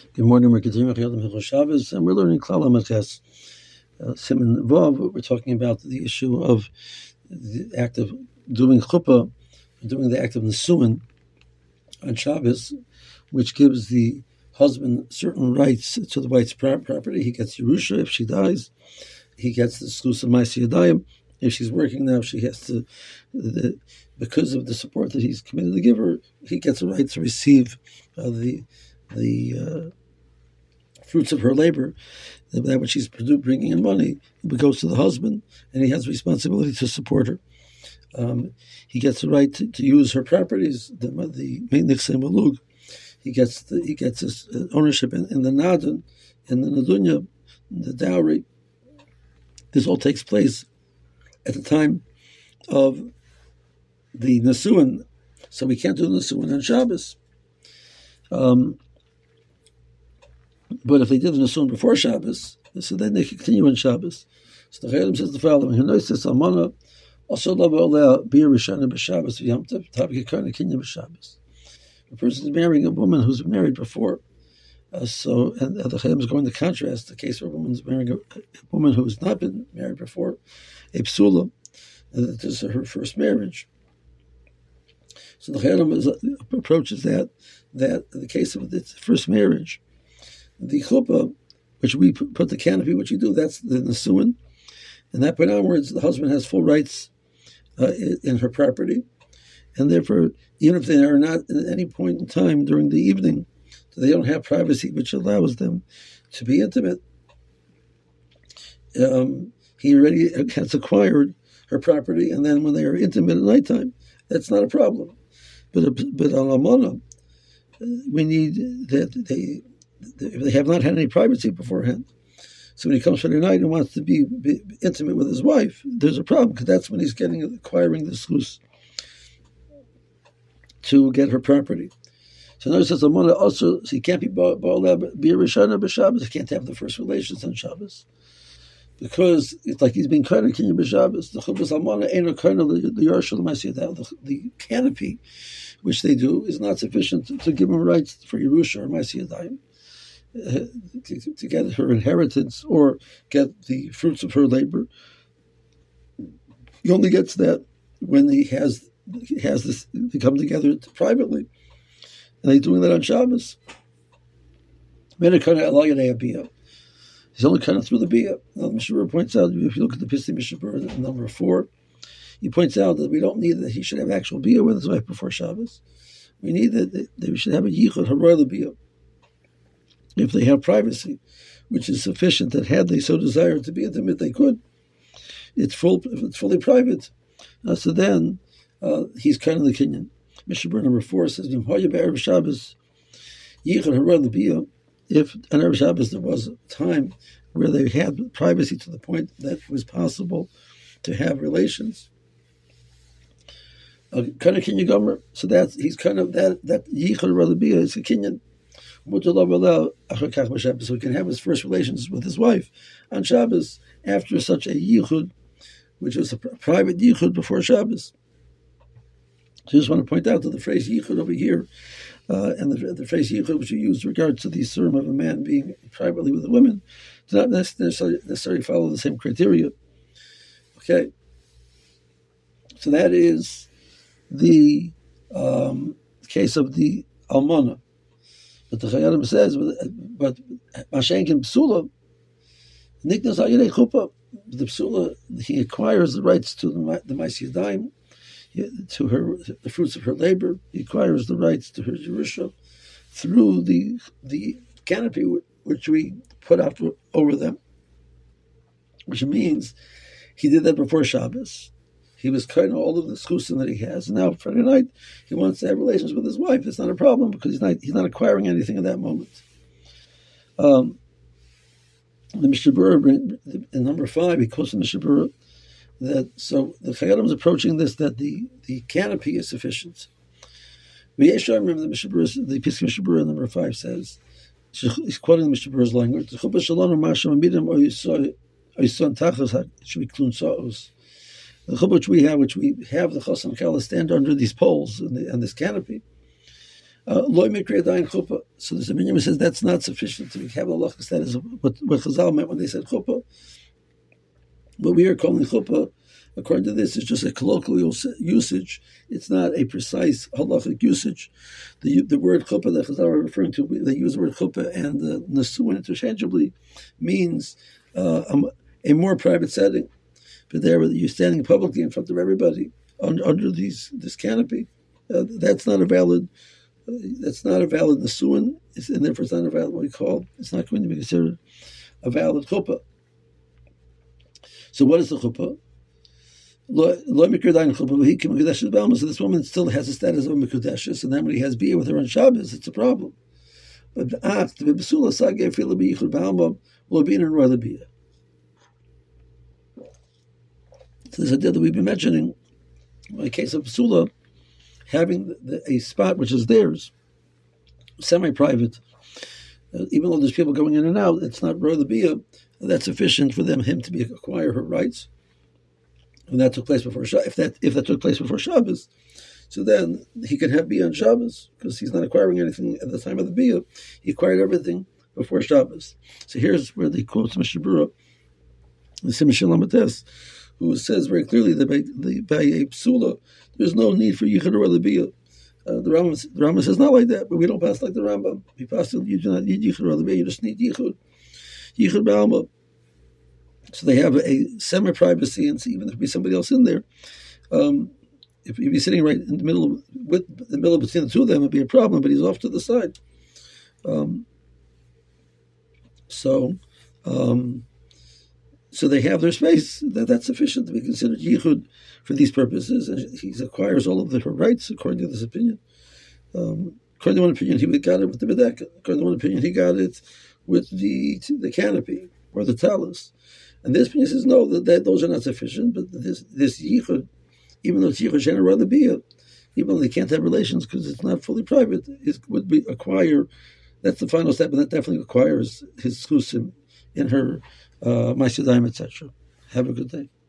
Good morning, we're continuing Hilchos Shabbos, and we're learning Klal HaMaches, Siman Vav. We're talking about the issue of the act of doing chuppah, doing the act of nesuin on Shabbos, which gives the husband certain rights to the wife's property. He gets Yerusha if she dies. He gets the Zchus of Ma'aseh Yadayim. If she's working now, she has to, because of the support that he's committed to give her, he gets a right to receive the fruits of her labor, that which she's bringing in money, it goes to the husband, and he has responsibility to support her. He gets the right to use her properties, the Me'nichsei Malug. He gets his ownership in the Nadon, in the Nadunya, the dowry. This all takes place at the time of the Nesuin, so we can't do the Nesuin on Shabbos. But if they did the Nesuin before Shabbos, so then they continue on Shabbos. So the Chayyim says the following: Henoises Almana also love all beer Rishana b'Shabbos v'Yom Tov Tabik Karna Kinya b'Shabbos. A person is marrying a woman who's been married before. And the Chayyim is going to contrast the case where a woman is marrying a woman who has not been married before, a psula, and that this is her first marriage. So the Chayyim approaches that the case of the first marriage, the chuppah, which we put the canopy, which you do, that's the nesuin. And that point onwards, the husband has full rights in her property. And therefore, even if they are not at any point in time during the evening, they don't have privacy, which allows them to be intimate. He already has acquired her property, and then when they are intimate at nighttime, that's not a problem. But on Almana, we need that they have not had any privacy beforehand. So when he comes for the night and wants to be intimate with his wife, there's a problem, because that's when he's acquiring the zchus to get her property. So now it says Almana also, so he can't be Rishana b'Shabbos. He can't have the first relations on Shabbos, because it's like he's being kind of Kinya b'Shabbos. The Chuppahs Almana ain't a kind of the Yerusha L'Ma'aseh Yadayim. The canopy, which they do, is not sufficient to give him rights for Yerusha or Ma'aseh Yadayim, to get her inheritance or get the fruits of her labor. He only gets that when he has this. They come together privately. And they're doing that on Shabbos. He's only kind of through the biyah. Now, the Mishnah points out, if you look at the Pisti Mishnah number 4, he points out that we don't need that he should have actual biyah with his wife before Shabbos. We need that we should have a yichud haroy biyah. If they have privacy, which is sufficient, that had they so desired to be intimate, they could. It's fully private. So then he's kind of the kinyan. Mishnah number 4 says, if on Erev Shabbos there was a time where they had privacy to the point that it was possible to have relations. Kind of kinyan gomer. So he's kind of that yichud rabia is a kinyan. So he can have his first relations with his wife on Shabbos after such a yichud, which was a private yichud before Shabbos. So I just want to point out that the phrase yichud over here, and the phrase yichud which you use in regards to the serm of a man being privately with a woman, do not necessarily follow the same criteria. Okay, so that is the case of the almana. But the Chayyim says, but Mashenkin Psula, Niknas Ayirei Chuppah, the Psula, he acquires the rights to the Ma'aseh Yadayim, to her, the fruits of her labor. He acquires the rights to her Yerusha through the canopy which we put out over them, which means he did that before Shabbos. He was kind of all of the zchusim that he has, and now Friday night he wants to have relations with his wife. It's not a problem, because he's not acquiring anything at that moment. The Mishnah Berurah in number 5, he quotes the Mishnah Berurah that so the Chayyim is approaching this, that the canopy is sufficient. Remember the Mishnah Berurah, the Pischei Mishnah Berurah number 5 says, he's quoting the Mishnah Berurah's language. The chuppah shalom masham amidim oyison tachas should be klun sa'os. The chuppah which we have the chassan kala stand under these poles and this canopy. Loy Mikri Adayin Chuppah. So the Zeminim says that's not sufficient to have the halachic status of what Chazal meant when they said chuppah. What we are calling chuppah, according to this, is just a colloquial usage. It's not a precise halachic usage. The word chuppah that Chazal are referring to, they use the word chuppah and the nesuin interchangeably, means a more private setting. But there, you're standing publicly in front of everybody under this canopy. That's not a valid. That's not a valid nesuin, and therefore it's not a valid what we call. It's not going to be considered a valid chuppah. So what is the chuppah? So this woman still has the status of a mekudeshes, and then when he has beer with her on Shabbos, it's a problem. But the act the besula sage feel be yichud ba'alma will be in royal beer. So this idea that we've been mentioning, in the case of besula, having a spot which is theirs, semi-private, even though there's people going in and out, it's not royal beer. That's sufficient for him to acquire her rights, and that took place before Shabbos. If that took place before Shabbos, so then he can have bia on Shabbos because he's not acquiring anything at the time of the bia. He acquired everything before Shabbos. So here's where they quote Mishnah Berurah, the Simon Shalamates, who says very clearly that by a psula, there's no need for yichud or bia. The Rambam says not like that, but we don't pass like the Rambam. We pass you do not need yichud or bia. You just need yichud. Yichud b'alma. So they have a semi-privacy, and even if there be somebody else in there, if he'd be sitting right in the middle between the two of them, it'd be a problem. But he's off to the side. So they have their space. That's sufficient to be considered yichud for these purposes, and he acquires all of her rights according to this opinion. According to one opinion, he got it with the bedeka. According to one opinion, he got it with the canopy or the talus. And this opinion says no, that those are not sufficient. But this yichud, even though it's yichud she'ena the bia, even though they can't have relations because it's not fully private, it would be acquire. That's the final step, and that definitely acquires his chusim in her ma'aseh yadayim, etc. Have a good day.